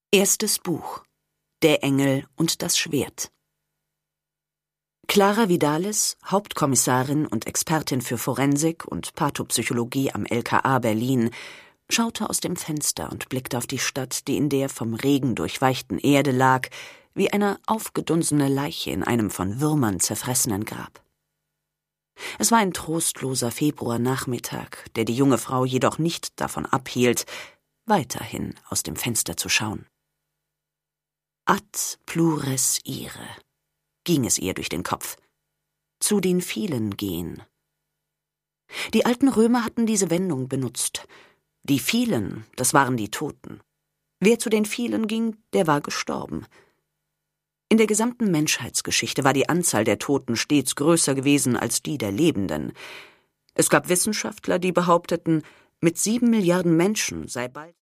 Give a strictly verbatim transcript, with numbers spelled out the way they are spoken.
Erstes Buch: Der Engel und das Schwert. Clara Vidales, Hauptkommissarin und Expertin für Forensik und Pathopsychologie am L K A Berlin, schaute aus dem Fenster und blickte auf die Stadt, die in der vom Regen durchweichten Erde lag, wie eine aufgedunsene Leiche in einem von Würmern zerfressenen Grab. Es war ein trostloser Februarnachmittag, der die junge Frau jedoch nicht davon abhielt, weiterhin aus dem Fenster zu schauen. Ad plures ire, ging es ihr durch den Kopf. Zu den vielen gehen. Die alten Römer hatten diese Wendung benutzt. Die vielen, das waren die Toten. Wer zu den vielen ging, der war gestorben. In der gesamten Menschheitsgeschichte war die Anzahl der Toten stets größer gewesen als die der Lebenden. Es gab Wissenschaftler, die behaupteten, mit sieben Milliarden Menschen sei bald